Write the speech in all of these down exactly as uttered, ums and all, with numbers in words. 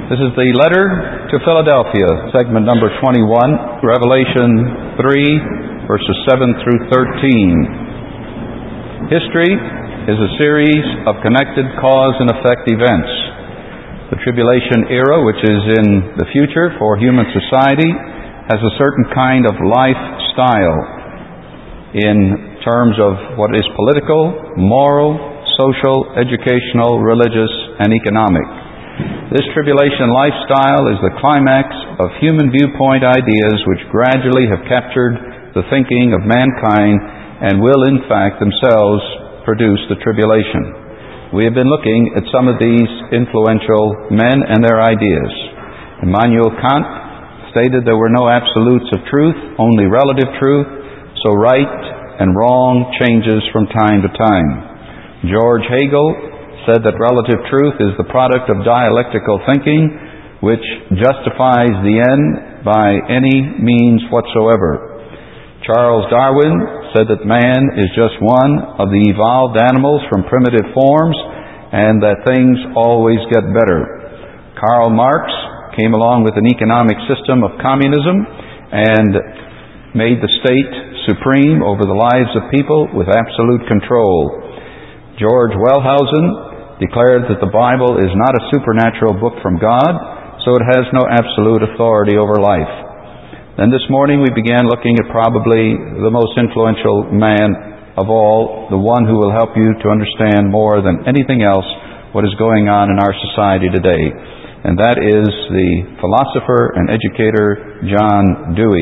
This is the letter to Philadelphia, segment number twenty-one, Revelation three, verses seven through thirteen. History is a series of connected cause and effect events. The tribulation era, which is in the future for human society, has a certain kind of lifestyle in terms of what is political, moral, social, educational, religious, and economic. This tribulation lifestyle is the climax of human viewpoint ideas which gradually have captured the thinking of mankind and will in fact themselves produce the tribulation. We have been looking at some of these influential men and their ideas. Immanuel Kant stated there were no absolutes of truth, only relative truth, so right and wrong changes from time to time. George Hegel said that relative truth is the product of dialectical thinking, which justifies the end by any means whatsoever. Charles Darwin said that man is just one of the evolved animals from primitive forms, and that things always get better. Karl Marx came along with an economic system of communism and made the state supreme over the lives of people with absolute control. George Wellhausen declared that the Bible is not a supernatural book from God, so it has no absolute authority over life. Then this morning we began looking at probably the most influential man of all, the one who will help you to understand more than anything else what is going on in our society today. And that is the philosopher and educator John Dewey.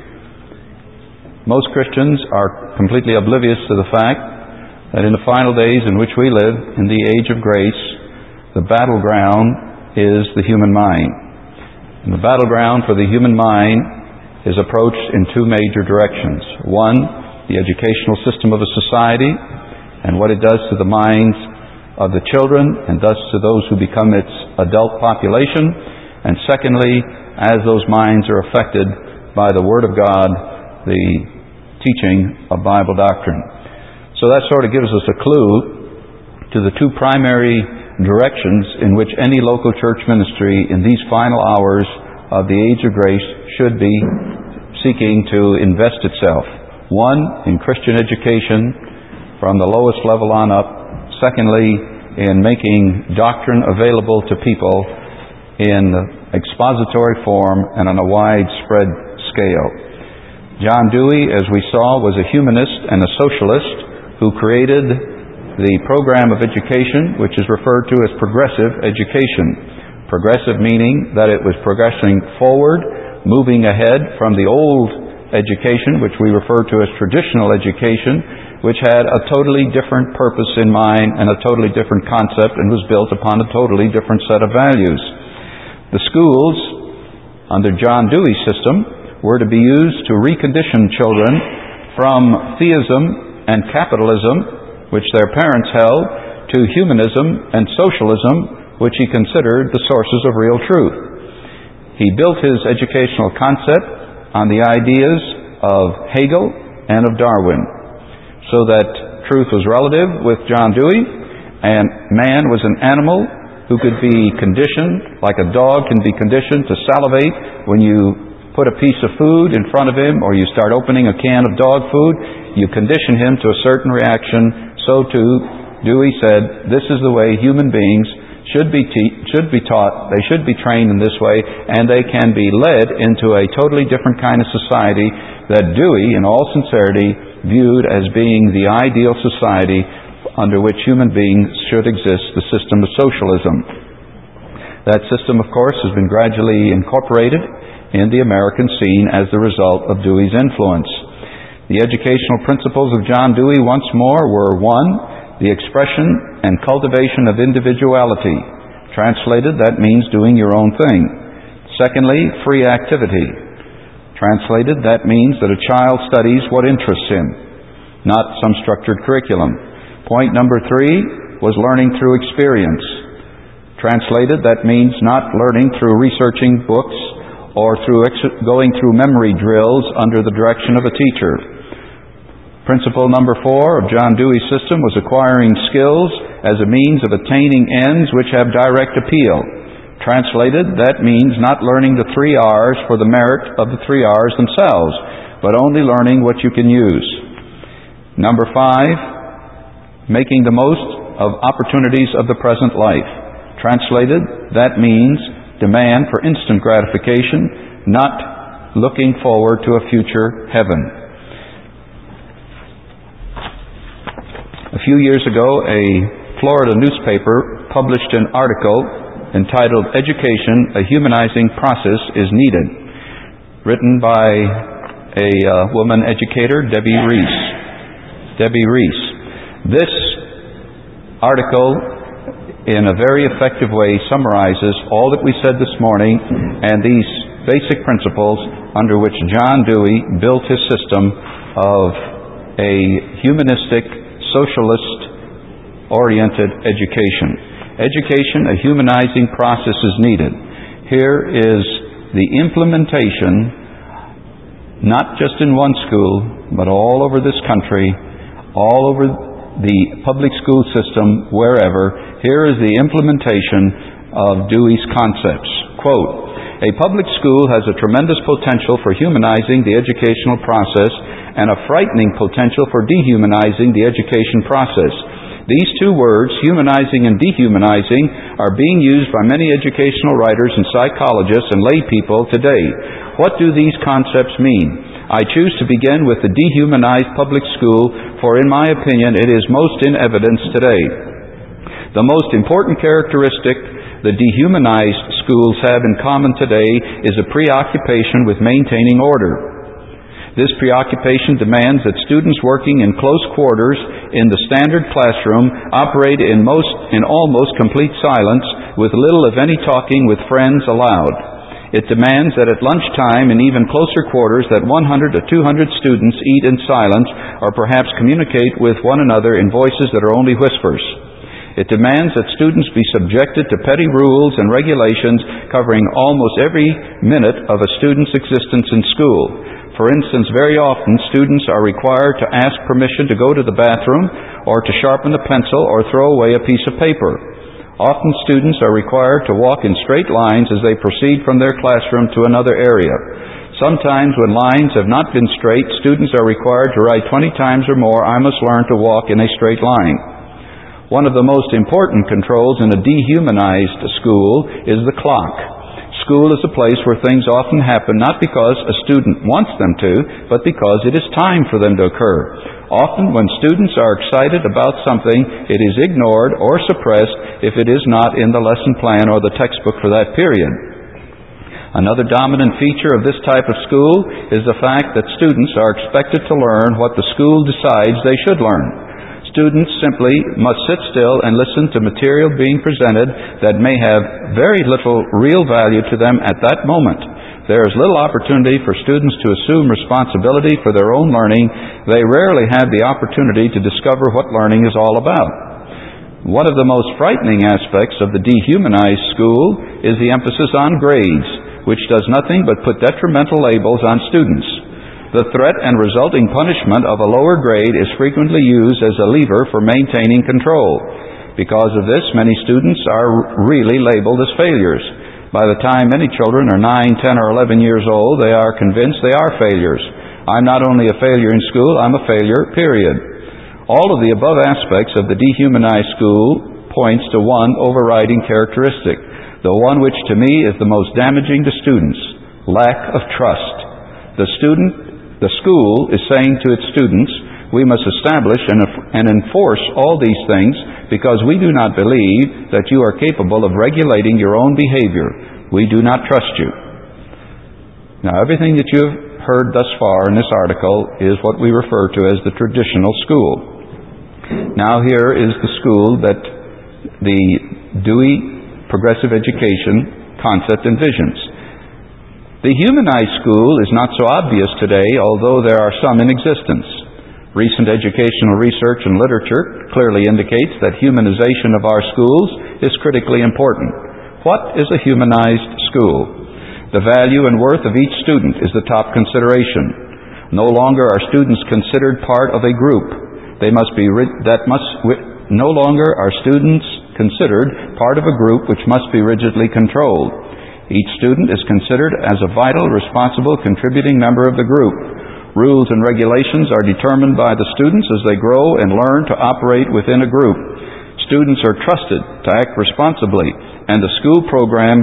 Most Christians are completely oblivious to the fact that in the final days in which we live, in the age of grace, the battleground is the human mind. And the battleground for the human mind is approached in two major directions. One, the educational system of a society and what it does to the minds of the children and thus to those who become its adult population. And secondly, as those minds are affected by the Word of God, the teaching of Bible doctrine. So that sort of gives us a clue to the two primary directions in which any local church ministry in these final hours of the age of grace should be seeking to invest itself. One, in Christian education from the lowest level on up. Secondly, in making doctrine available to people in expository form and on a widespread scale. John Dewey, as we saw, was a humanist and a socialist who created the program of education, which is referred to as progressive education. Progressive meaning that it was progressing forward, moving ahead from the old education, which we refer to as traditional education, which had a totally different purpose in mind and a totally different concept and was built upon a totally different set of values. The schools, under John Dewey's system, were to be used to recondition children from theism and capitalism, which their parents held, to humanism and socialism, which he considered the sources of real truth. He built his educational concept on the ideas of Hegel and of Darwin, so that truth was relative with John Dewey, and man was an animal who could be conditioned, like a dog can be conditioned to salivate when you put a piece of food in front of him, or you start opening a can of dog food, you condition him to a certain reaction. So too, Dewey said, this is the way human beings should be te- should be taught. They should be trained in this way, and they can be led into a totally different kind of society that Dewey, in all sincerity, viewed as being the ideal society under which human beings should exist, the system of socialism. That system, of course, has been gradually incorporated in the American scene as the result of Dewey's influence. The educational principles of John Dewey, once more, were one, the expression and cultivation of individuality. Translated, that means doing your own thing. Secondly, free activity. Translated, that means that a child studies what interests him, not some structured curriculum. Point number three was learning through experience. Translated, that means not learning through researching books or through ex- going through memory drills under the direction of a teacher. Principle number four of John Dewey's system was acquiring skills as a means of attaining ends which have direct appeal. Translated, that means not learning the three R's for the merit of the three R's themselves, but only learning what you can use. Number five, making the most of opportunities of the present life. Translated, that means demand for instant gratification, not looking forward to a future heaven. A few years ago, a Florida newspaper published an article entitled "Education, a Humanizing Process is Needed," written by a uh, woman educator, Debbie Reese. Debbie Reese. This article, in a very effective way, summarizes all that we said this morning and these basic principles under which John Dewey built his system of a humanistic, socialist-oriented education. Education, a humanizing process is needed. Here is the implementation, not just in one school, but all over this country, all over the public school system, wherever. Here is the implementation of Dewey's concepts. Quote, "A public school has a tremendous potential for humanizing the educational process and a frightening potential for dehumanizing the education process. These two words, humanizing and dehumanizing, are being used by many educational writers and psychologists and lay people today. What do these concepts mean? I choose to begin with the dehumanized public school, for in my opinion it is most in evidence today. The most important characteristic the dehumanized schools have in common today is a preoccupation with maintaining order. This preoccupation demands that students working in close quarters in the standard classroom operate in most in almost complete silence, with little if any talking with friends allowed. It demands that at lunchtime in even closer quarters that one hundred to two hundred students eat in silence or perhaps communicate with one another in voices that are only whispers. It demands that students be subjected to petty rules and regulations covering almost every minute of a student's existence in school. For instance, very often students are required to ask permission to go to the bathroom or to sharpen a pencil or throw away a piece of paper. Often students are required to walk in straight lines as they proceed from their classroom to another area. Sometimes when lines have not been straight, students are required to write twenty times or more, "I must learn to walk in a straight line." One of the most important controls in a dehumanized school is the clock. School is a place where things often happen not because a student wants them to, but because it is time for them to occur. Often when students are excited about something, it is ignored or suppressed if it is not in the lesson plan or the textbook for that period. Another dominant feature of this type of school is the fact that students are expected to learn what the school decides they should learn. Students simply must sit still and listen to material being presented that may have very little real value to them at that moment. There is little opportunity for students to assume responsibility for their own learning. They rarely have the opportunity to discover what learning is all about. One of the most frightening aspects of the dehumanized school is the emphasis on grades, which does nothing but put detrimental labels on students. The threat and resulting punishment of a lower grade is frequently used as a lever for maintaining control. Because of this, many students are really labeled as failures. By the time many children are nine, ten, or eleven years old, they are convinced they are failures. I'm not only a failure in school, I'm a failure, period. All of the above aspects of the dehumanized school points to one overriding characteristic, the one which to me is the most damaging to students: lack of trust. The student The school is saying to its students, we must establish and enforce all these things because we do not believe that you are capable of regulating your own behavior. We do not trust you. Now, everything that you have heard thus far in this article is what we refer to as the traditional school. Now, here is the school that the Dewey Progressive Education concept envisions. The humanized school is not so obvious today, although there are some in existence. Recent educational research and literature clearly indicates that humanization of our schools is critically important. What is a humanized school? The value and worth of each student is the top consideration. No longer are students considered part of a group. They must be that must no longer are students considered part of a group which must be rigidly controlled. Each student is considered as a vital, responsible, contributing member of the group. Rules and regulations are determined by the students as they grow and learn to operate within a group. Students are trusted to act responsibly, and the school program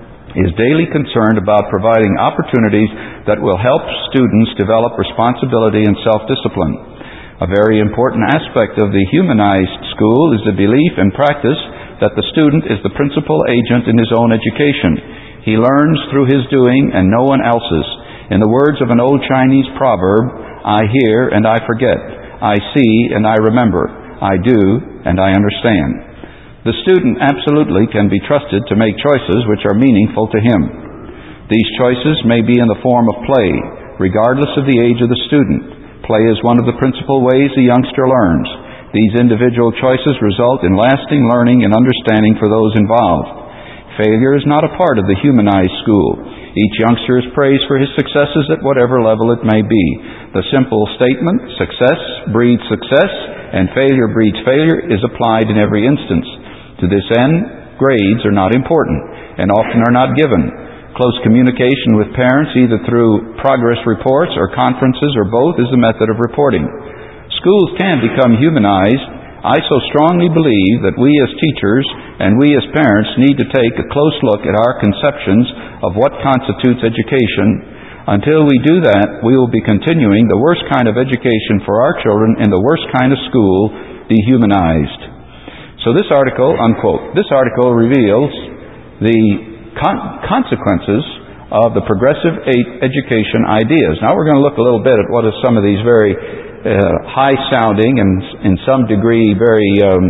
is daily concerned about providing opportunities that will help students develop responsibility and self-discipline. A very important aspect of the humanized school is the belief and practice that the student is the principal agent in his own education. He learns through his doing and no one else's. In the words of an old Chinese proverb, I hear and I forget. I see and I remember. I do and I understand. The student absolutely can be trusted to make choices which are meaningful to him. These choices may be in the form of play, regardless of the age of the student. Play is one of the principal ways a youngster learns. These individual choices result in lasting learning and understanding for those involved. Failure is not a part of the humanized school. Each youngster is praised for his successes at whatever level it may be. The simple statement, success breeds success, and failure breeds failure, is applied in every instance. To this end, grades are not important, and often are not given. Close communication with parents, either through progress reports or conferences or both, is the method of reporting. Schools can become humanized. I so strongly believe that we as teachers and we as parents need to take a close look at our conceptions of what constitutes education. Until we do that, we will be continuing the worst kind of education for our children in the worst kind of school, dehumanized. So this article, unquote, this article reveals the con- consequences of the progressive education ideas. Now we're going to look a little bit at what are some of these very Uh, high-sounding and, in some degree, very um,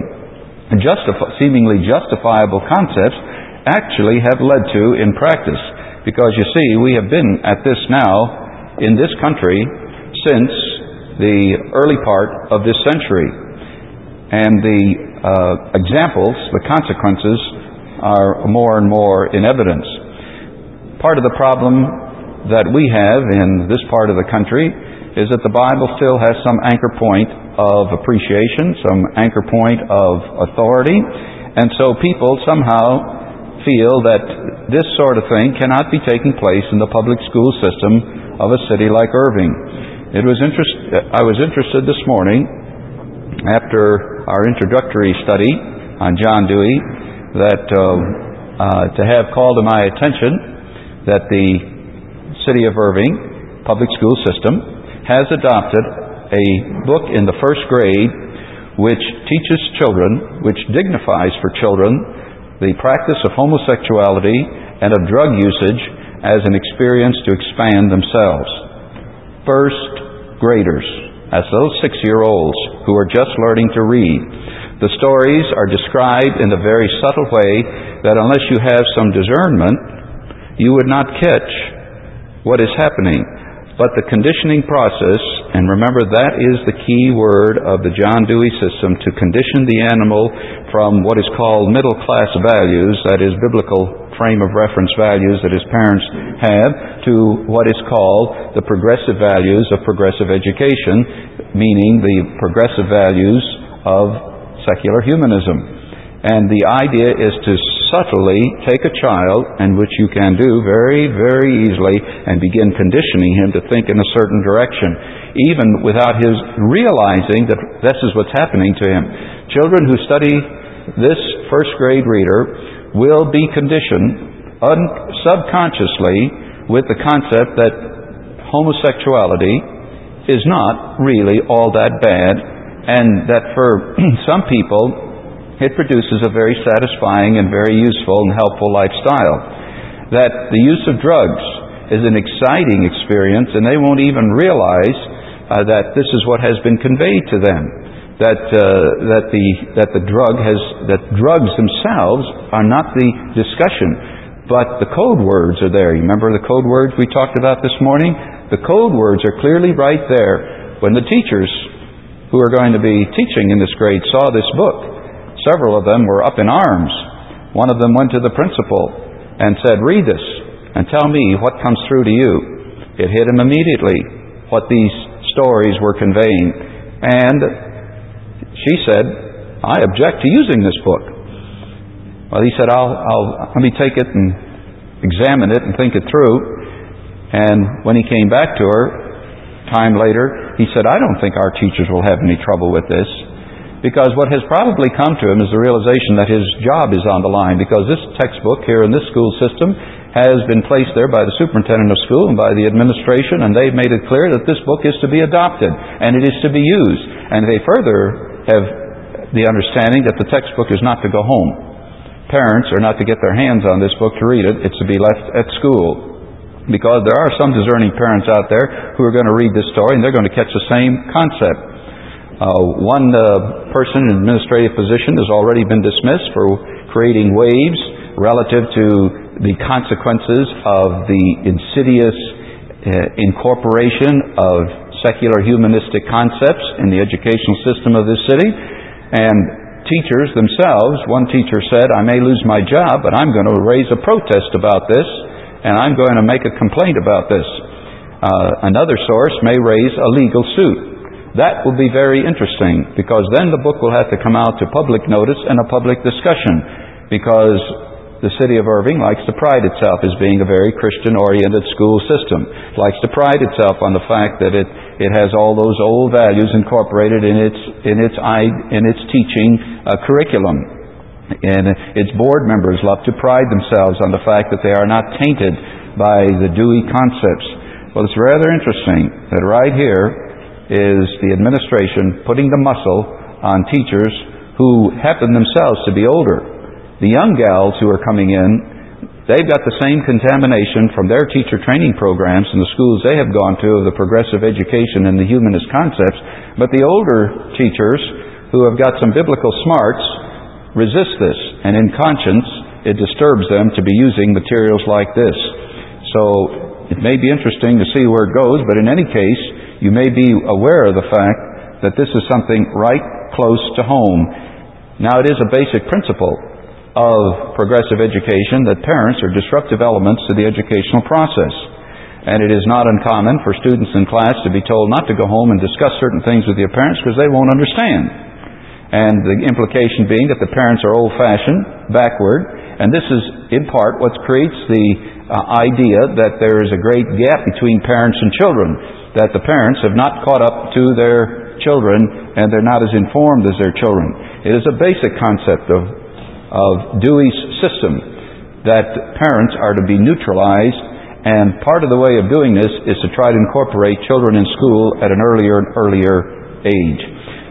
justif- seemingly justifiable concepts actually have led to in practice. Because, you see, we have been at this now in this country since the early part of this century. And the uh, examples, the consequences, are more and more in evidence. Part of the problem that we have in this part of the country is that the Bible still has some anchor point of appreciation, some anchor point of authority, and so people somehow feel that this sort of thing cannot be taking place in the public school system of a city like Irving. It was interest, I was interested this morning, after our introductory study on John Dewey, that uh, uh, to have called to my attention that the City of Irving public school system has adopted a book in the first grade which teaches children, which dignifies for children, the practice of homosexuality and of drug usage as an experience to expand themselves. First graders, as those six-year-olds who are just learning to read. The stories are described in a very subtle way that unless you have some discernment, you would not catch what is happening. But the conditioning process, and remember that is the key word of the John Dewey system, to condition the animal from what is called middle class values, that is biblical frame of reference values that his parents have, to what is called the progressive values of progressive education, meaning the progressive values of secular humanism. And the idea is to subtly take a child, and which you can do very, very easily, and begin conditioning him to think in a certain direction, even without his realizing that this is what's happening to him. Children who study this first grade reader will be conditioned un- subconsciously with the concept that homosexuality is not really all that bad, and that for some people it produces a very satisfying and very useful and helpful lifestyle. That the use of drugs is an exciting experience, and they won't even realize uh, that this is what has been conveyed to them. That uh, that the that the drug has that drugs themselves are not the discussion, but the code words are there. You remember the code words we talked about this morning? The code words are clearly right there. When the teachers who are going to be teaching in this grade saw this book, several of them were up in arms. One of them went to the principal and said, "Read this and tell me what comes through to you." It hit him immediately what these stories were conveying. And she said, "I object to using this book." Well, he said, I'll, I'll, let me take it and examine it and think it through. And when he came back to her, time later, he said, I don't think our teachers will have any trouble with this. Because what has probably come to him is the realization that his job is on the line, because this textbook here in this school system has been placed there by the superintendent of school and by the administration, and they've made it clear that this book is to be adopted and it is to be used. And they further have the understanding that the textbook is not to go home. Parents are not to get their hands on this book to read it. It's to be left at school. Because there are some discerning parents out there who are going to read this story and they're going to catch the same concept. Uh, one uh, person in an administrative position has already been dismissed for creating waves relative to the consequences of the insidious uh, incorporation of secular humanistic concepts in the educational system of this city. And teachers themselves, one teacher said, I may lose my job, but I'm going to raise a protest about this, and I'm going to make a complaint about this. Uh, another source may raise a legal suit. That will be very interesting, because then the book will have to come out to public notice and a public discussion, because the city of Irving likes to pride itself as being a very Christian-oriented school system. It likes to pride itself on the fact that it, it has all those old values incorporated in its in its in its teaching uh, curriculum. And its board members love to pride themselves on the fact that they are not tainted by the Dewey concepts. Well, it's rather interesting that right here is the administration putting the muscle on teachers who happen themselves to be older. The young gals who are coming in, they've got the same contamination from their teacher training programs in the schools they have gone to of the progressive education and the humanist concepts. But the older teachers who have got some biblical smarts resist this. And in conscience, it disturbs them to be using materials like this. So it may be interesting to see where it goes, but in any case, you may be aware of the fact that this is something right close to home. Now, it is a basic principle of progressive education that parents are disruptive elements to the educational process. And it is not uncommon for students in class to be told not to go home and discuss certain things with their parents because they won't understand. And the implication being that the parents are old-fashioned, backward, and this is in part what creates the uh, idea that there is a great gap between parents and children, that the parents have not caught up to their children and they're not as informed as their children. It is a basic concept of of Dewey's system that parents are to be neutralized, and part of the way of doing this is to try to incorporate children in school at an earlier and earlier age.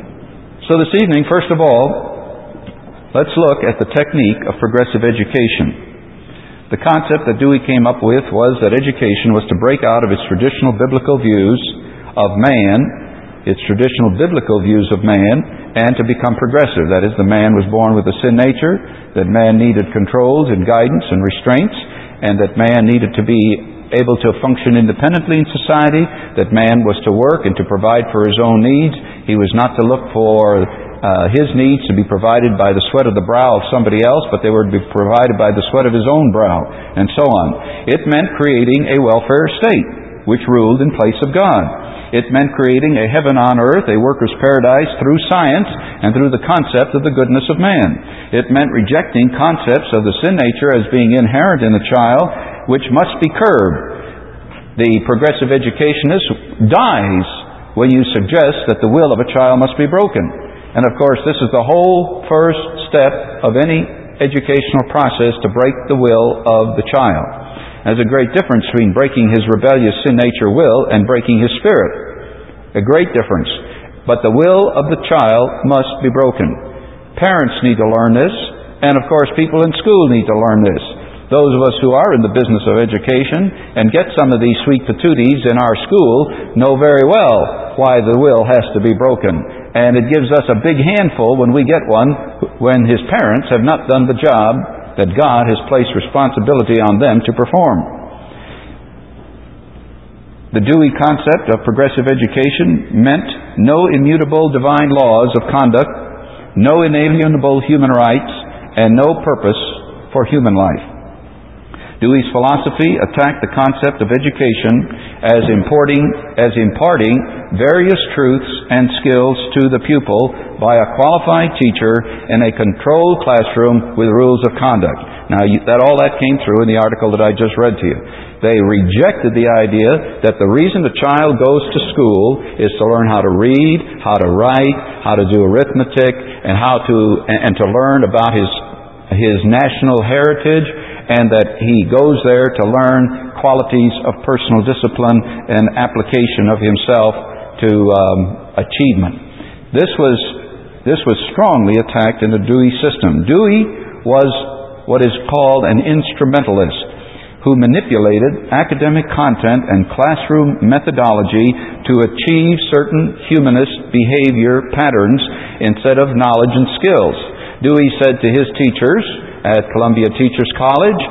So this evening, first of all, let's look at the technique of progressive education. The concept that Dewey came up with was that education was to break out of its traditional biblical views of man, its traditional biblical views of man, and to become progressive. That is, the man was born with a sin nature, that man needed controls and guidance and restraints, and that man needed to be able to function independently in society, that man was to work and to provide for his own needs. He was not to look for uh, his needs to be provided by the sweat of the brow of somebody else, but they were to be provided by the sweat of his own brow, and so on. It meant creating a welfare state, which ruled in place of God. It meant creating a heaven on earth, a worker's paradise through science and through the concept of the goodness of man. It meant rejecting concepts of the sin nature as being inherent in the child, which must be curbed. The progressive educationist dies when you suggest that the will of a child must be broken. And of course, this is the whole first step of any educational process, to break the will of the child. There's a great difference between breaking his rebellious sin nature will and breaking his spirit. A great difference. But the will of the child must be broken. Parents need to learn this, and of course people in school need to learn this. Those of us who are in the business of education and get some of these sweet patooties in our school know very well why the will has to be broken. And it gives us a big handful when we get one, when his parents have not done the job that God has placed responsibility on them to perform. The Dewey concept of progressive education meant no immutable divine laws of conduct, no inalienable human rights, and no purpose for human life. Dewey's philosophy attacked the concept of education as importing, as imparting various truths and skills to the pupil by a qualified teacher in a controlled classroom with rules of conduct. Now, you, that all that came through in the article that I just read to you. They rejected the idea that the reason a child goes to school is to learn how to read, how to write, how to do arithmetic, and how to and to learn about his his national heritage, and that he goes there to learn qualities of personal discipline and application of himself to um, achievement. This was this was strongly attacked in the Dewey system. Dewey was what is called an instrumentalist, who manipulated academic content and classroom methodology to achieve certain humanist behavior patterns instead of knowledge and skills. Dewey said to his teachers at Columbia Teachers College uh,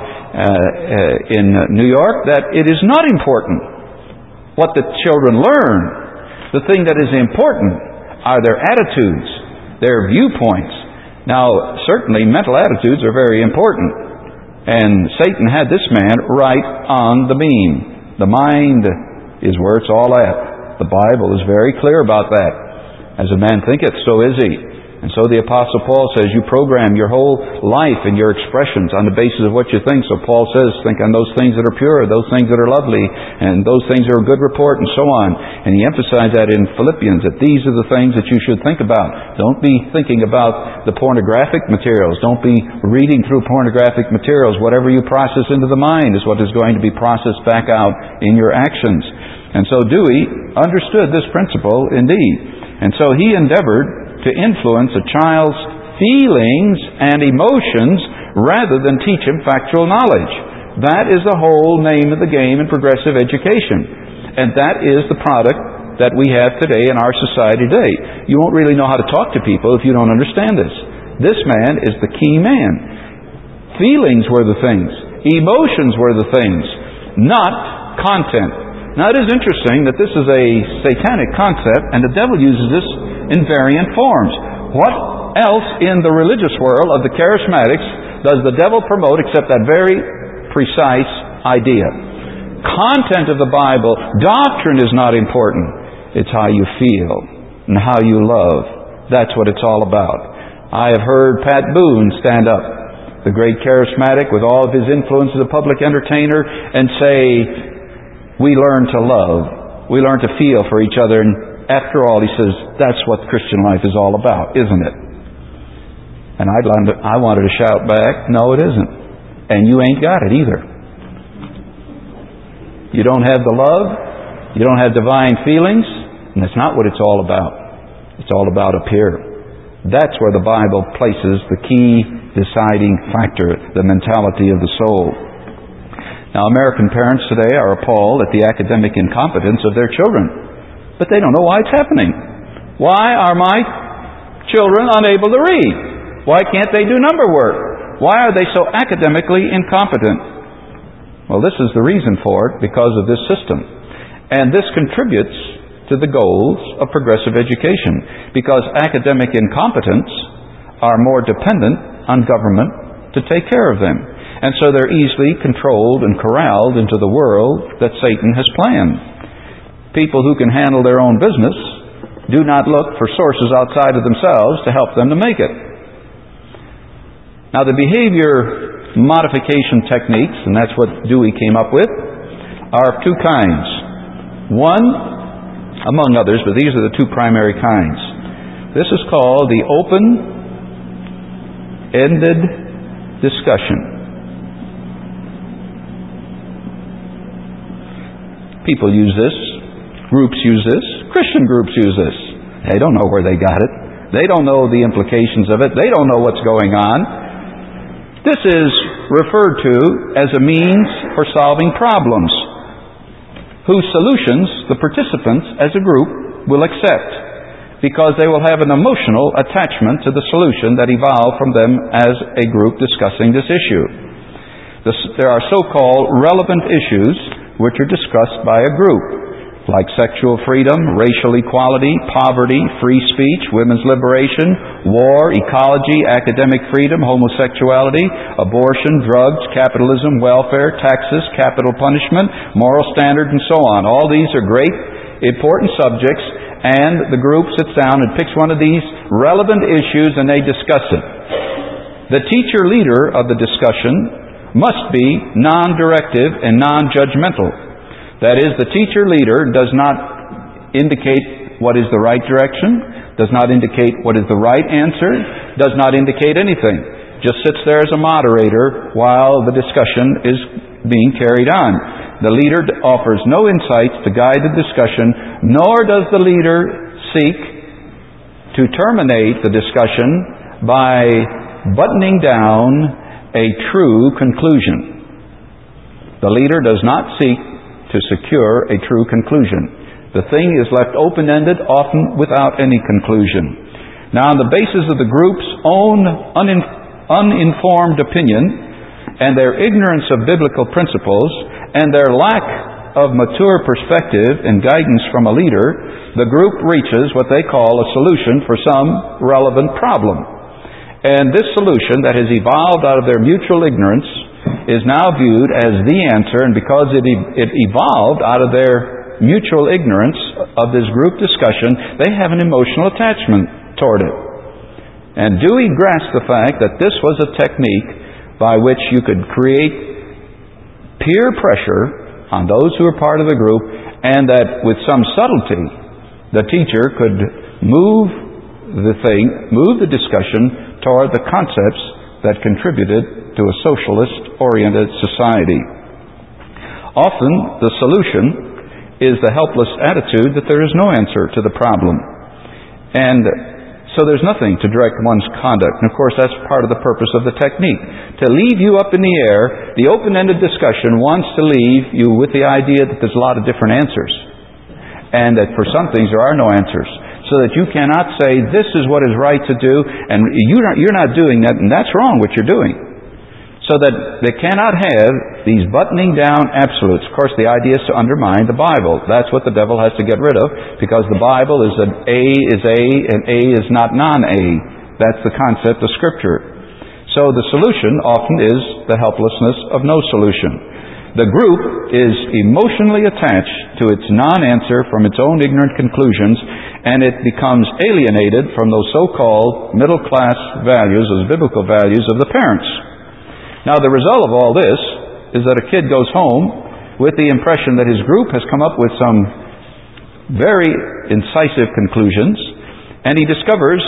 uh, in New York that it is not important what the children learn. The thing that is important are their attitudes, their viewpoints. Now, certainly mental attitudes are very important. And Satan had this man right on the beam. The mind is where it's all at. The Bible is very clear about that. As a man thinketh, so is he. And so the Apostle Paul says you program your whole life and your expressions on the basis of what you think. So Paul says, think on those things that are pure, those things that are lovely, and those things that are good report, and so on. And he emphasized that in Philippians, that these are the things that you should think about. Don't be thinking about the pornographic materials. Don't be reading through pornographic materials. Whatever you process into the mind is what is going to be processed back out in your actions. And so Dewey understood this principle indeed. And so he endeavored to influence a child's feelings and emotions rather than teach him factual knowledge. That is the whole name of the game in progressive education. And that is the product that we have today in our society today. You won't really know how to talk to people if you don't understand this. This man is the key man. Feelings were the things. Emotions were the things, not content. Now, it is interesting that this is a satanic concept, and the devil uses this in variant forms. What else in the religious world of the charismatics does the devil promote except that very precise idea? Content of the Bible, doctrine is not important. It's how you feel and how you love. That's what it's all about. I have heard Pat Boone stand up, the great charismatic with all of his influence as a public entertainer, and say, we learn to love. We learn to feel for each other. And after all, he says, that's what Christian life is all about, isn't it? And I'd like to, I wanted to shout back, no, it isn't. And you ain't got it either. You don't have the love. You don't have divine feelings. And that's not what it's all about. It's all about up here. That's where the Bible places the key deciding factor, the mentality of the soul. Now, American parents today are appalled at the academic incompetence of their children. But they don't know why it's happening. Why are my children unable to read? Why can't they do number work? Why are they so academically incompetent? Well, this is the reason for it, because of this system. And this contributes to the goals of progressive education, because academic incompetents are more dependent on government to take care of them. And so they're easily controlled and corralled into the world that Satan has planned. People who can handle their own business do not look for sources outside of themselves to help them to make it. Now, the behavior modification techniques, and that's what Dewey came up with, are of two kinds. One, among others, but these are the two primary kinds. This is called the open-ended discussion. People use this. Groups use this. Christian groups use this. They don't know where they got it. They don't know the implications of it. They don't know what's going on. This is referred to as a means for solving problems, whose solutions the participants as a group will accept, because they will have an emotional attachment to the solution that evolved from them as a group discussing this issue. This, there are so-called relevant issues which are discussed by a group. like sexual freedom, racial equality, poverty, free speech, women's liberation, war, ecology, academic freedom, homosexuality, abortion, drugs, capitalism, welfare, taxes, capital punishment, moral standards, and so on. All these are great, important subjects, and the group sits down and picks one of these relevant issues and they discuss it. The teacher leader of the discussion must be non-directive and non-judgmental. That is, the teacher leader does not indicate what is the right direction, does not indicate what is the right answer, does not indicate anything. Just sits there as a moderator while the discussion is being carried on. The leader offers no insights to guide the discussion, nor does the leader seek to terminate the discussion by buttoning down a true conclusion. The leader does not seek to secure a true conclusion. The thing is left open-ended, often without any conclusion. Now, on the basis of the group's own unin- uninformed opinion and their ignorance of biblical principles and their lack of mature perspective and guidance from a leader, the group reaches what they call a solution for some relevant problem. And this solution that has evolved out of their mutual ignorance is now viewed as the answer, and because it, e- it evolved out of their mutual ignorance of this group discussion, they have an emotional attachment toward it. And Dewey grasped the fact that this was a technique by which you could create peer pressure on those who are part of the group, and that with some subtlety, the teacher could move the thing, move the discussion toward the concepts that contributed to a socialist-oriented society. Often, the solution is the helpless attitude that there is no answer to the problem. And so there's nothing to direct one's conduct. And of course, that's part of the purpose of the technique. To leave you up in the air, the open-ended discussion wants to leave you with the idea that there's a lot of different answers. And that for some things there are no answers. So that you cannot say, this is what is right to do, and you're not, you're not doing that, and that's wrong what you're doing. So that they cannot have these buttoning down absolutes. Of course, the idea is to undermine the Bible. That's what the devil has to get rid of, because the Bible is an A is A and A is not non-A. That's the concept of Scripture. So the solution often is the helplessness of no solution. The group is emotionally attached to its non-answer from its own ignorant conclusions, and it becomes alienated from those so-called middle-class values, those biblical values of the parents. Now, the result of all this is that a kid goes home with the impression that his group has come up with some very incisive conclusions, and he discovers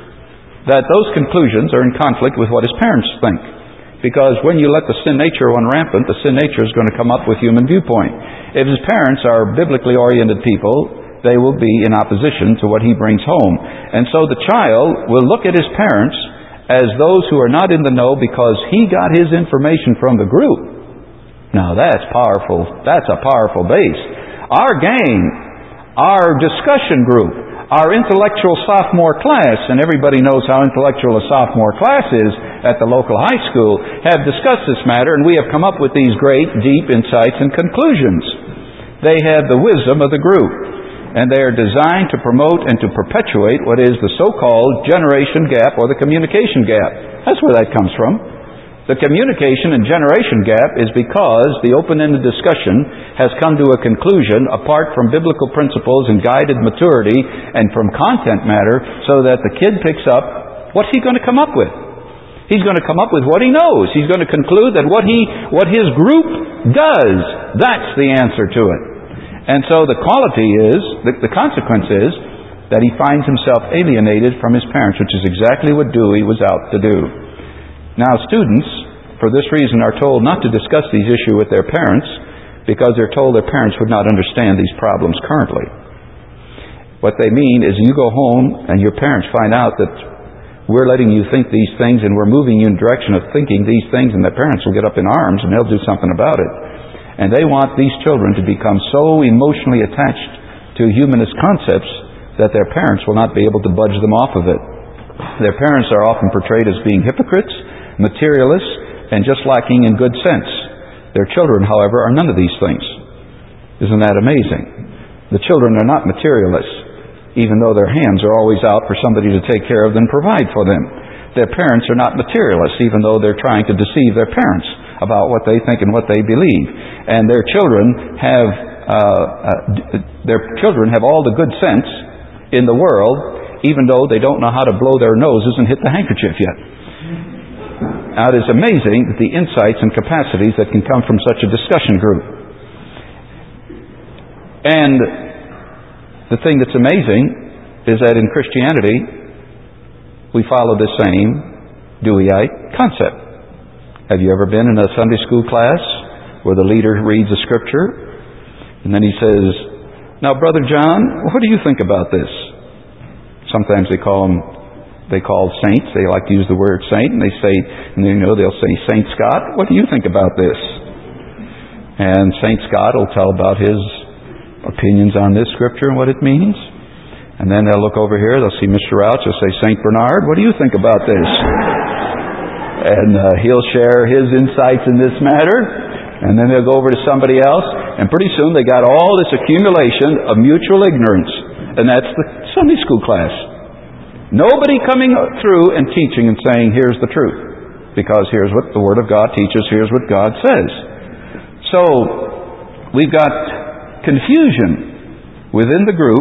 that those conclusions are in conflict with what his parents think. Because when you let the sin nature run rampant, the sin nature is going to come up with human viewpoint. If his parents are biblically oriented people, they will be in opposition to what he brings home. And so the child will look at his parents as those who are not in the know because he got his information from the group. Now that's powerful. That's a powerful base. Our gang, our discussion group, our intellectual sophomore class, and everybody knows how intellectual a sophomore class is at the local high school, have discussed this matter, and we have come up with these great, deep insights and conclusions. They have the wisdom of the group, and they are designed to promote and to perpetuate what is the so-called generation gap or the communication gap. That's where that comes from. The communication and generation gap is because the open-ended discussion has come to a conclusion apart from biblical principles and guided maturity and from content matter, so that the kid picks up what's he going to come up with. He's going to come up with what he knows. He's going to conclude that what he, what his group does, that's the answer to it. And so the quality is, the, the consequence is, that he finds himself alienated from his parents, which is exactly what Dewey was out to do. Now, students, for this reason, are told not to discuss these issues with their parents because they're told their parents would not understand these problems currently. What they mean is you go home and your parents find out that we're letting you think these things and we're moving you in the direction of thinking these things, and their parents will get up in arms and they'll do something about it. And they want these children to become so emotionally attached to humanist concepts that their parents will not be able to budge them off of it. Their parents are often portrayed as being hypocrites, materialists, and just lacking in good sense. Their children, however, are none of these things. Isn't that amazing? The children are not materialists, even though their hands are always out for somebody to take care of them and provide for them. Their parents are not materialists, even though they're trying to deceive their parents about what they think and what they believe. And their children have uh, uh, their children have all the good sense in the world, even though they don't know how to blow their noses and hit the handkerchief yet. Now, it is amazing the insights and capacities that can come from such a discussion group. And the thing that's amazing is that in Christianity, we follow the same Deweyite concept. Have you ever been in a Sunday school class where the leader reads a scripture and then he says, "Now, Brother John, what do you think about this?" Sometimes they call them, they call saints. They like to use the word saint, and they say, and you know, they'll say, "Saint Scott, what do you think about this?" And Saint Scott will tell about his opinions on this scripture and what it means. And then they'll look over here, they'll see Mister Rouch, they'll say, "Saint Bernard, what do you think about this?" And uh, he'll share his insights in this matter. And then they'll go over to somebody else. And pretty soon they got all this accumulation of mutual ignorance. And that's the Sunday school class. Nobody coming through and teaching and saying, "Here's the truth." Because here's what the Word of God teaches, here's what God says. So, we've got confusion within the group,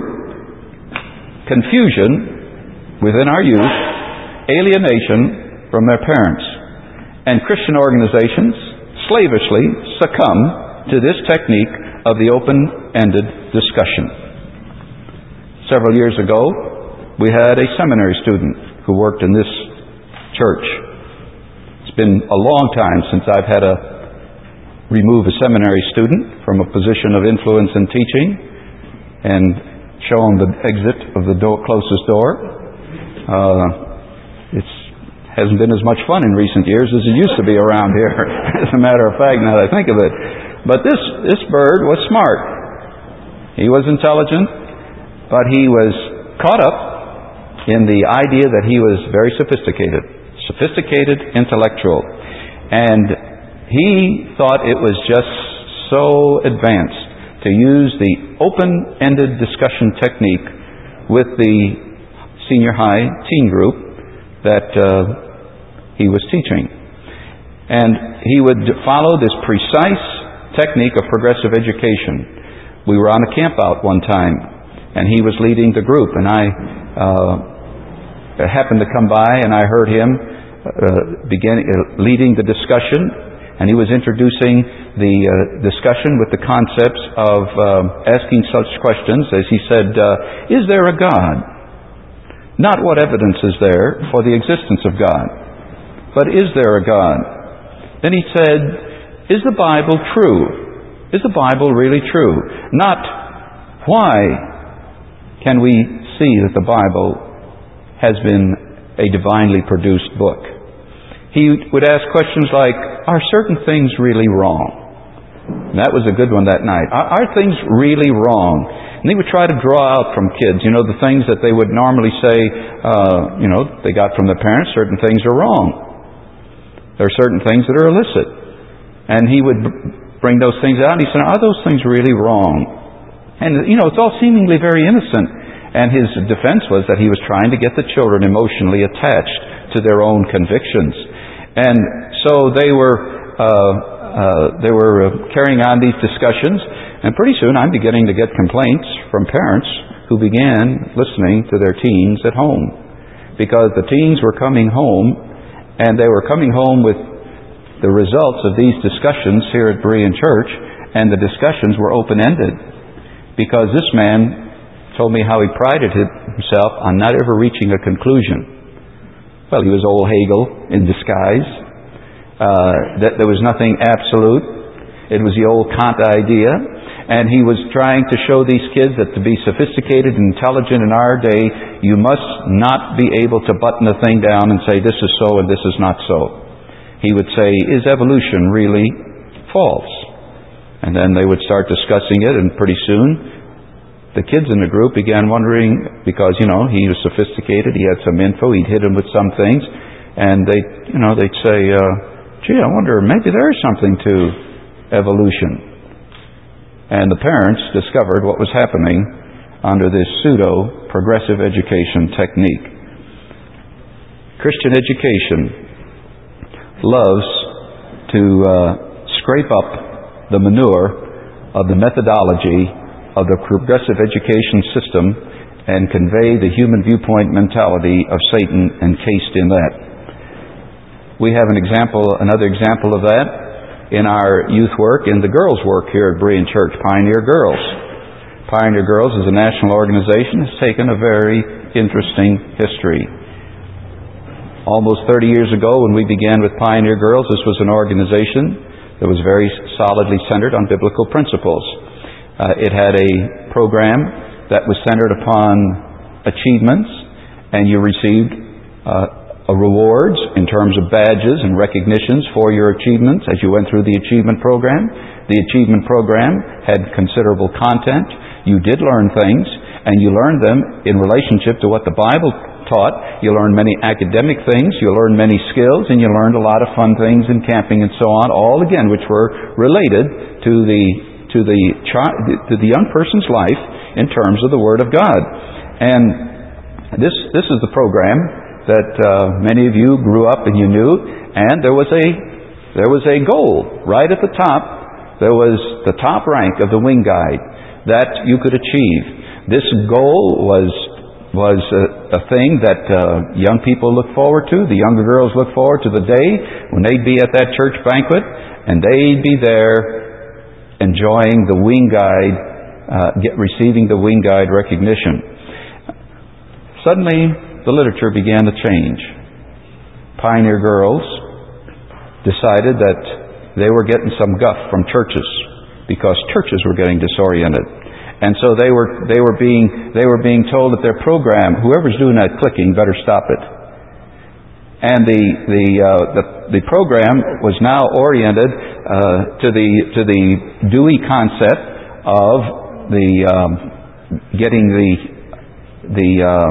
confusion within our youth, alienation from their parents. And Christian organizations slavishly succumb to this technique of the open-ended discussion. Several years ago, we had a seminary student who worked in this church. It's been a long time since I've had to remove a seminary student from a position of influence in teaching and show him the exit of the door, closest door. Uh, it's hasn't been as much fun in recent years as it used to be around here, as a matter of fact, now that I think of it. But this, this bird was smart. He was intelligent, but he was caught up in the idea that he was very sophisticated. Sophisticated intellectual. And he thought it was just so advanced to use the open-ended discussion technique with the senior high teen group that uh, he was teaching. And he would follow this precise technique of progressive education. We were on a camp out one time, and he was leading the group, and I uh, happened to come by, and I heard him uh, begin uh, leading the discussion, and he was introducing the uh, discussion with the concepts of uh, asking such questions as he said, uh, "Is there a God?" Not what evidence is there for the existence of God, but is there a God? Then he said, "Is the Bible true? Is the Bible really true?" Not why can we see that the Bible has been a divinely produced book. He would ask questions like, "Are certain things really wrong?" And that was a good one that night. Are, are things really wrong? And he would try to draw out from kids, you know, the things that they would normally say, uh, you know, they got from their parents, certain things are wrong. There are certain things that are illicit. And he would bring those things out and he said, "Are those things really wrong?" And, you know, it's all seemingly very innocent. And his defense was that he was trying to get the children emotionally attached to their own convictions. And so they were, uh, uh, they were uh, carrying on these discussions. And pretty soon I'm beginning to get complaints from parents who began listening to their teens at home. Because the teens were coming home, and they were coming home with the results of these discussions here at Berean Church, and the discussions were open-ended. Because this man told me how he prided himself on not ever reaching a conclusion. Well, he was old Hegel in disguise. Uh, that there was nothing absolute. It was the old Kant idea. And he was trying to show these kids that to be sophisticated and intelligent in our day, you must not be able to button a thing down and say this is so and this is not so. He would say, "Is evolution really false?" And then they would start discussing it, and pretty soon the kids in the group began wondering, because, you know, he was sophisticated, he had some info, he'd hit them with some things, and they, you know, they'd say, uh, "Gee, I wonder, maybe there's something to evolution." And the parents discovered what was happening under this pseudo-progressive education technique. Christian education loves to uh, scrape up the manure of the methodology of the progressive education system and convey the human viewpoint mentality of Satan encased in that. We have an example, another example of that in our youth work, in the girls' work here at Berean Church, Pioneer Girls. Pioneer Girls is a national organization. Has taken a very interesting history. Almost thirty years ago, when we began with Pioneer Girls, this was an organization that was very solidly centered on biblical principles. Uh, it had a program that was centered upon achievements, and you received uh, rewards in terms of badges and recognitions for your achievements as you went through the achievement program. The achievement program had considerable content. You did learn things, and you learned them in relationship to what the Bible taught. You learned many academic things, you learned many skills, and you learned a lot of fun things in camping and so on, all again which were related to the to the to the young person's life in terms of the Word of God. And this this is the program that uh, many of you grew up and you knew, and there was a there was a goal right at the top. There was the top rank of the wing guide that you could achieve. This goal was was a, a thing that uh, young people look forward to. The younger girls look forward to the day when they'd be at that church banquet and they'd be there enjoying the wing guide, uh, get, receiving the wing guide recognition. Suddenly, the literature began to change. Pioneer Girls decided that they were getting some guff from churches because churches were getting disoriented. And so they were they were being they were being told that their program, whoever's doing that clicking, better stop it. And the the uh, the, the program was now oriented uh, to the to the Dewey concept of the um, getting the the um,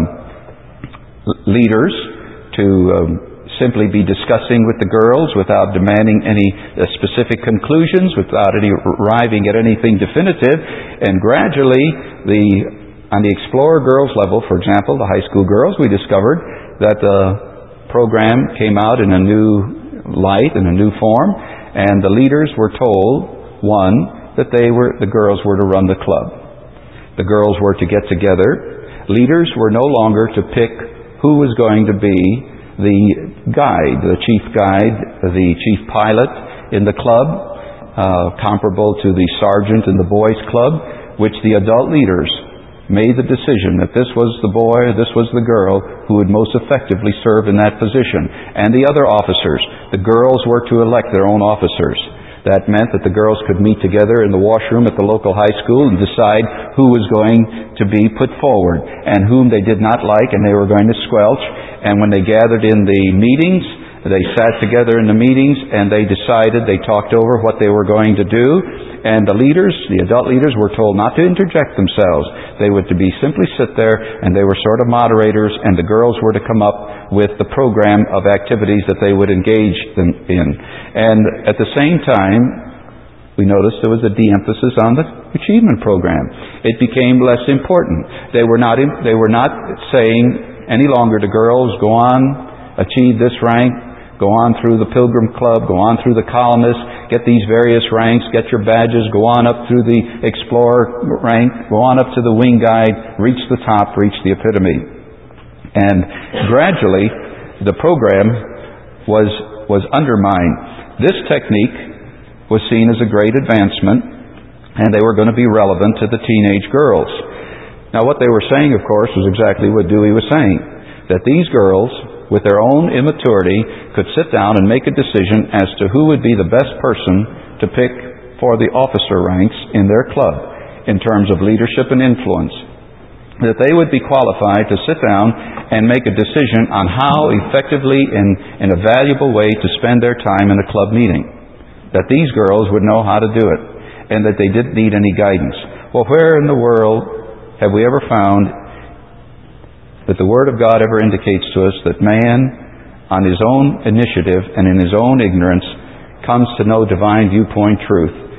leaders to um, simply be discussing with the girls without demanding any uh, specific conclusions, without any arriving at anything definitive. And gradually, the on the Explorer Girls level, for example, the high school girls, we discovered that the program came out in a new light, in a new form, and the leaders were told, one, that they were the girls were to run the club. The girls were to get together. Leaders were no longer to pick who was going to be the guide, the chief guide, the chief pilot in the club, uh, comparable to the sergeant in the boys' club, which the adult leaders made the decision that this was the boy, this was the girl who would most effectively serve in that position. And the other officers, the girls were to elect their own officers. That meant that the girls could meet together in the washroom at the local high school and decide who was going to be put forward and whom they did not like, and they were going to squelch. And when they gathered in the meetings, they sat together in the meetings and they decided, they talked over what they were going to do. And the leaders, the adult leaders, were told not to interject themselves. They were to be simply sit there, and they were sort of moderators, and the girls were to come up with the program of activities that they would engage them in. And at the same time, we noticed there was a de-emphasis on the achievement program. It became less important. They were not, they were not saying any longer to girls, go on, achieve this rank, go on through the Pilgrim Club, go on through the Colonists, get these various ranks, get your badges, go on up through the Explorer rank, go on up to the Wing Guide, reach the top, reach the epitome. And gradually, the program was, was undermined. This technique was seen as a great advancement, and they were going to be relevant to the teenage girls. Now, what they were saying, of course, was exactly what Dewey was saying, that these girls, with their own immaturity, could sit down and make a decision as to who would be the best person to pick for the officer ranks in their club in terms of leadership and influence. That they would be qualified to sit down and make a decision on how effectively and in a valuable way to spend their time in a club meeting. That these girls would know how to do it, and that they didn't need any guidance. Well, where in the world have we ever found that the Word of God ever indicates to us that man, on his own initiative and in his own ignorance, comes to know divine viewpoint truth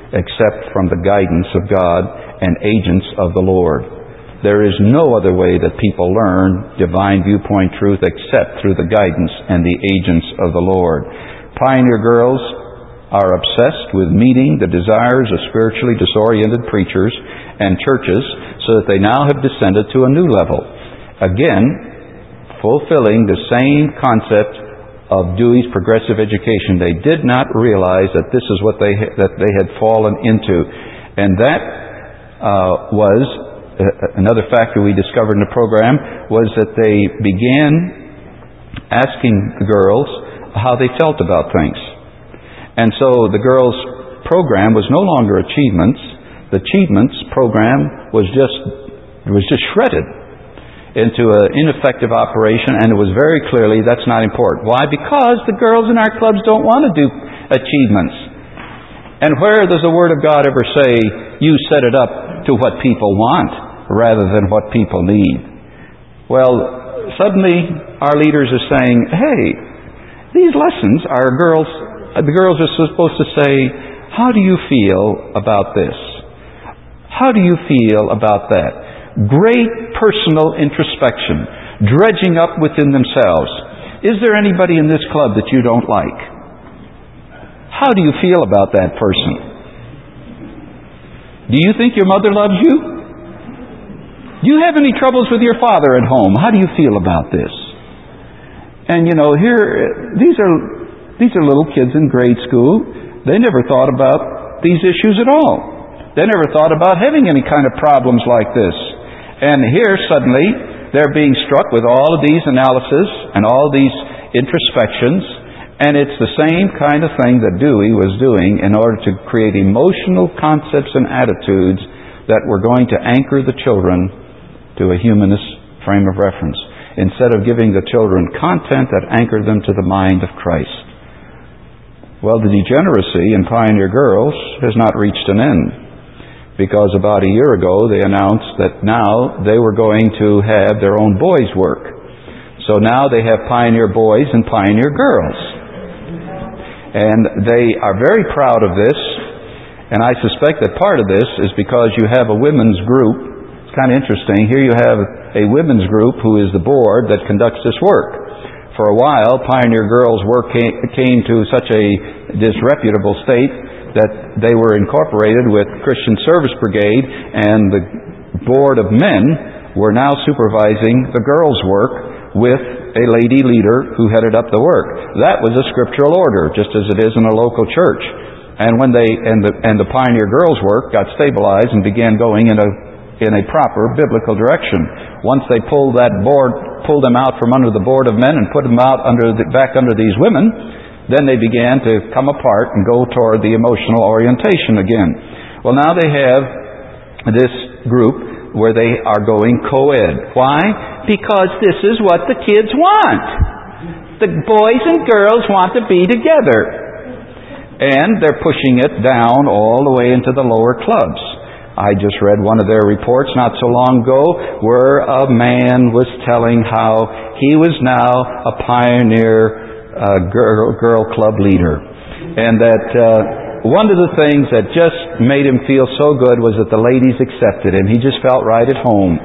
except from the guidance of God and agents of the Lord. There is no other way that people learn divine viewpoint truth except through the guidance and the agents of the Lord. Pioneer girls are obsessed with meeting the desires of spiritually disoriented preachers and churches, so that they now have descended to a new level. Again, fulfilling the same concept of Dewey's progressive education. They did not realize that this is what they that they had fallen into. And that uh, was uh, another factor we discovered in the program, was that they began asking the girls how they felt about things. And so the girls' program was no longer achievements. The achievements program was just was just shredded into an ineffective operation, and it was very clearly that's not important. Why? Because the girls in our clubs don't want to do achievements. And where does the Word of God ever say, you set it up to what people want rather than what people need? Well, suddenly our leaders are saying, hey, these lessons are girls, the girls are supposed to say, how do you feel about this? How do you feel about that? Great personal introspection, dredging up within themselves. Is there anybody in this club that you don't like? How do you feel about that person? Do you think your mother loves you? Do you have any troubles with your father at home? How do you feel about this? And you know, here, these are, these are little kids in grade school. They never thought about these issues at all. They never thought about having any kind of problems like this. And here, suddenly, they're being struck with all of these analyses and all these introspections, and it's the same kind of thing that Dewey was doing in order to create emotional concepts and attitudes that were going to anchor the children to a humanist frame of reference, instead of giving the children content that anchored them to the mind of Christ. Well, the degeneracy in Pioneer Girls has not reached an end, because about a year ago they announced that now they were going to have their own boys' work. So now they have Pioneer Boys and Pioneer Girls. And they are very proud of this, and I suspect that part of this is because you have a women's group. It's kind of interesting. Here you have a women's group who is the board that conducts this work. For a while, Pioneer Girls' work came to such a disreputable state that they were incorporated with Christian Service Brigade, and the board of men were now supervising the girls' work with a lady leader who headed up the work. That was a scriptural order, just as it is in a local church. And when they and the and the Pioneer Girls' work got stabilized and began going in a in a proper biblical direction, once they pulled that board, pulled them out from under the board of men and put them out under the, back under these women, then they began to come apart and go toward the emotional orientation again. Well, now they have this group where they are going co-ed. Why? Because this is what the kids want. The boys and girls want to be together. And they're pushing it down all the way into the lower clubs. I just read one of their reports not so long ago where a man was telling how he was now a pioneer Uh, girl, girl club leader, and that uh, one of the things that just made him feel so good was that the ladies accepted him. He just felt right at home.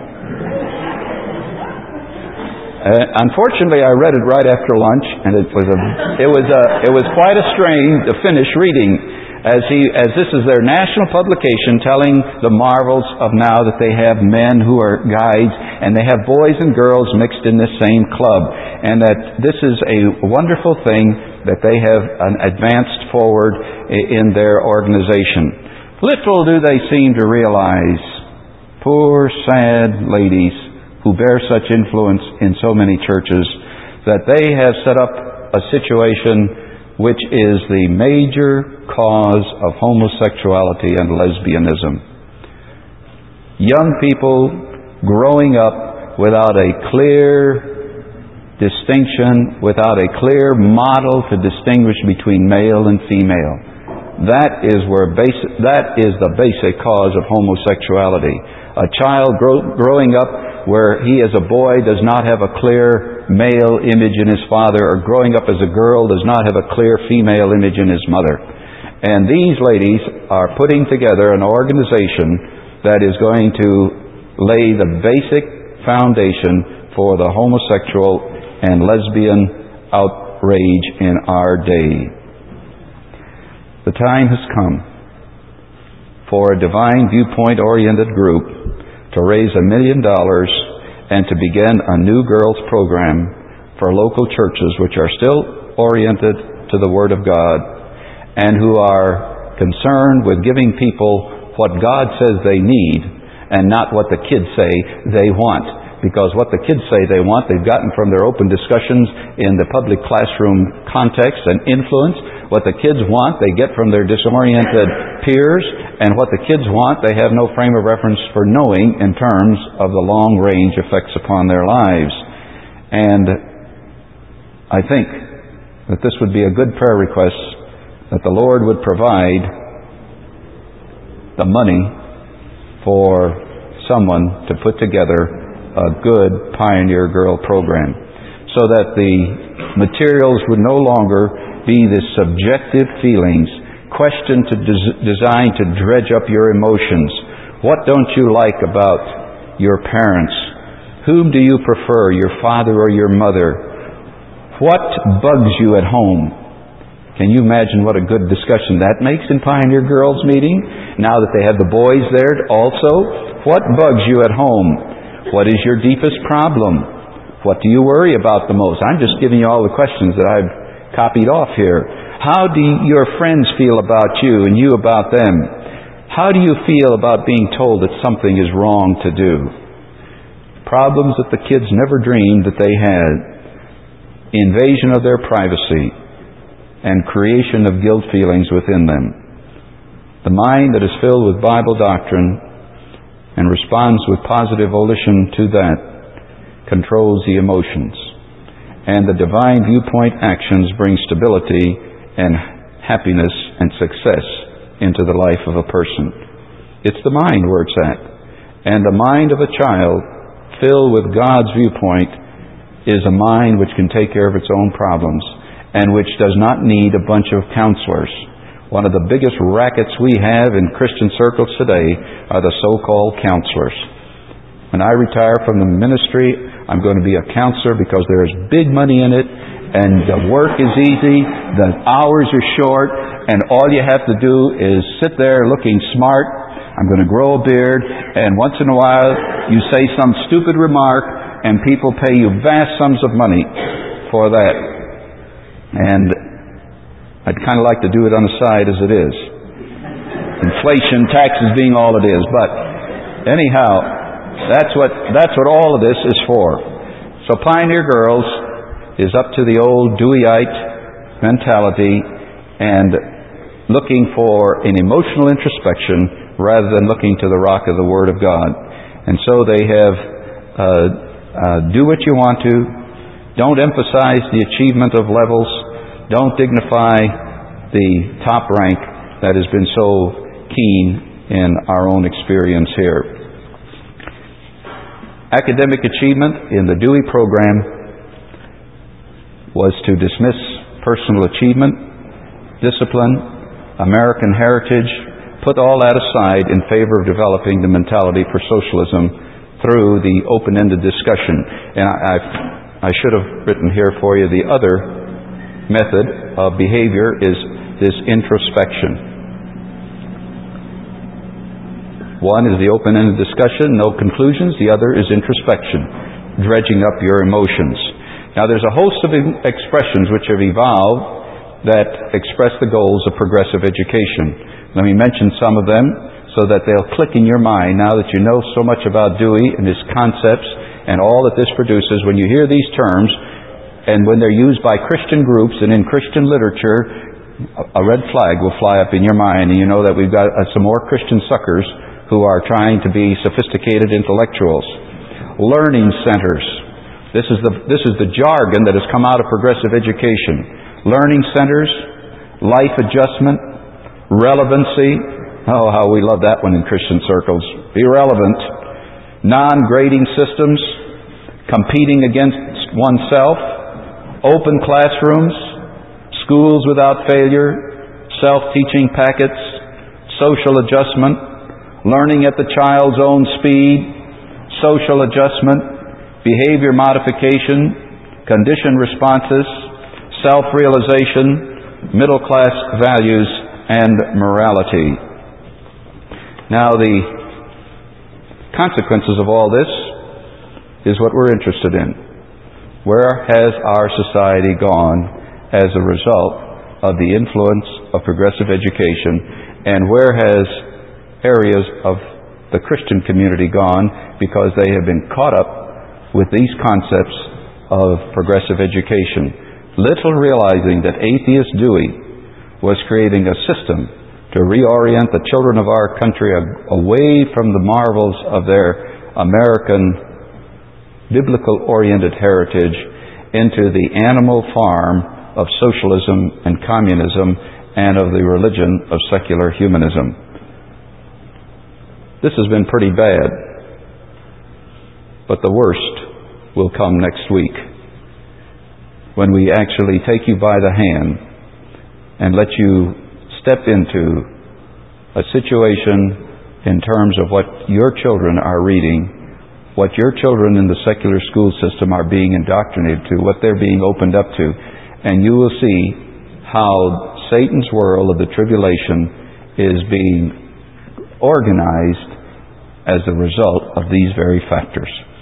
Uh, unfortunately, I read it right after lunch, and it was a, it was a, it was quite a strain to finish reading, as he, as this is their national publication telling the marvels of now that they have men who are guides, and they have boys and girls mixed in this same club, and that this is a wonderful thing that they have advanced forward in their organization. Little do they seem to realize, poor, sad ladies who bear such influence in so many churches, that they have set up a situation which is the major cause of homosexuality and lesbianism. Young people growing up without a clear distinction, without a clear model to distinguish between male and female. That is where basic, that is the basic cause of homosexuality. A child grow, growing up where he as a boy does not have a clear male image in his father, or growing up as a girl does not have a clear female image in his mother. And these ladies are putting together an organization that is going to lay the basic foundation for the homosexual and lesbian outrage in our day. The time has come for a divine viewpoint-oriented group to raise a million dollars and to begin a new girls program for local churches which are still oriented to the Word of God and who are concerned with giving people what God says they need and not what the kids say they want. Because what the kids say they want, they've gotten from their open discussions in the public classroom context and influence. What the kids want, they get from their disoriented peers. And what the kids want, they have no frame of reference for knowing in terms of the long-range effects upon their lives. And I think that this would be a good prayer request, that the Lord would provide the money for someone to put together a good Pioneer Girl program, so that the materials would no longer be the subjective feelings, questioned to des- designed to dredge up your emotions. What don't you like about your parents? Whom do you prefer, your father or your mother? What bugs you at home? Can you imagine what a good discussion that makes in Pioneer Girls meeting? Now that they have the boys there also, what bugs you at home? What is your deepest problem? What do you worry about the most? I'm just giving you all the questions that I've copied off here. How do your friends feel about you and you about them? How do you feel about being told that something is wrong to do? Problems that the kids never dreamed that they had. Invasion of their privacy and creation of guilt feelings within them. The mind that is filled with Bible doctrine and responds with positive volition to that controls the emotions. And the divine viewpoint actions bring stability and happiness and success into the life of a person. It's the mind where it's at. And the mind of a child filled with God's viewpoint is a mind which can take care of its own problems and which does not need a bunch of counselors. One of the biggest rackets we have in Christian circles today are the so-called counselors. When I retire from the ministry, I'm going to be a counselor because there is big money in it, and the work is easy, the hours are short, and all you have to do is sit there looking smart. I'm going to grow a beard, and once in a while you say some stupid remark, and people pay you vast sums of money for that. And I'd kind of like to do it on the side as it is. Inflation, taxes being all it is. But anyhow, that's what that's what all of this is for. So Pioneer Girls is up to the old Deweyite mentality and looking for an emotional introspection rather than looking to the rock of the Word of God. And so they have uh, uh, do what you want to. Don't emphasize the achievement of levels. Don't dignify the top rank that has been so keen in our own experience here. Academic achievement in the Dewey program was to dismiss personal achievement, discipline, American heritage, put all that aside in favor of developing the mentality for socialism through the open-ended discussion. And I, I, I should have written here for you the other method of behavior is this introspection. One is the open-ended discussion, no conclusions. The other is introspection, dredging up your emotions. Now there's a host of expressions which have evolved that express the goals of progressive education. Let me mention some of them so that they'll click in your mind now that you know so much about Dewey and his concepts and all that this produces. When you hear these terms, and when they're used by Christian groups and in Christian literature, a red flag will fly up in your mind, and you know that we've got uh, some more Christian suckers who are trying to be sophisticated intellectuals. Learning centers. This is the this is the jargon that has come out of progressive education. Learning centers, life adjustment, relevancy. Oh, how we love that one in Christian circles. Be relevant. Non-grading systems, competing against oneself, open classrooms, schools without failure, self-teaching packets, social adjustment, learning at the child's own speed, social adjustment, behavior modification, condition responses, self-realization, middle-class values, and morality. Now, the consequences of all this is what we're interested in. Where has our society gone as a result of the influence of progressive education, and where has areas of the Christian community gone because they have been caught up with these concepts of progressive education, little realizing that atheist Dewey was creating a system to reorient the children of our country away from the marvels of their American biblical-oriented heritage into the animal farm of socialism and communism and of the religion of secular humanism. This has been pretty bad, but the worst will come next week when we actually take you by the hand and let you step into a situation in terms of what your children are reading, what your children in the secular school system are being indoctrinated to, what they're being opened up to, and you will see how Satan's world of the tribulation is being organized as a result of these very factors.